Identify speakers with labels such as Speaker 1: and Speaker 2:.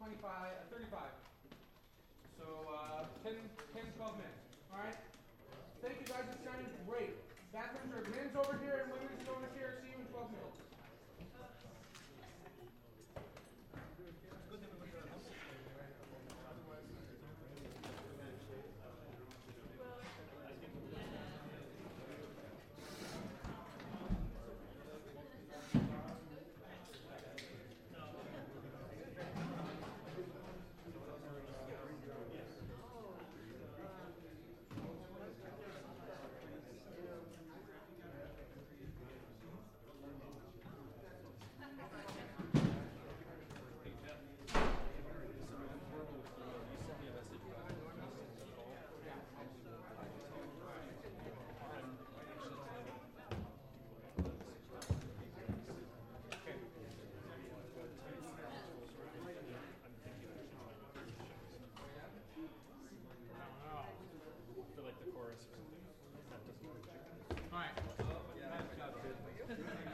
Speaker 1: 25, 35. So 10, 12 minutes. All right. Thank you guys. It sounded great. Bathrooms are men's over here and women's is over here. See you in 12 minutes.
Speaker 2: I feel like the chorus or something.
Speaker 1: All right.
Speaker 2: Yeah, good job, good.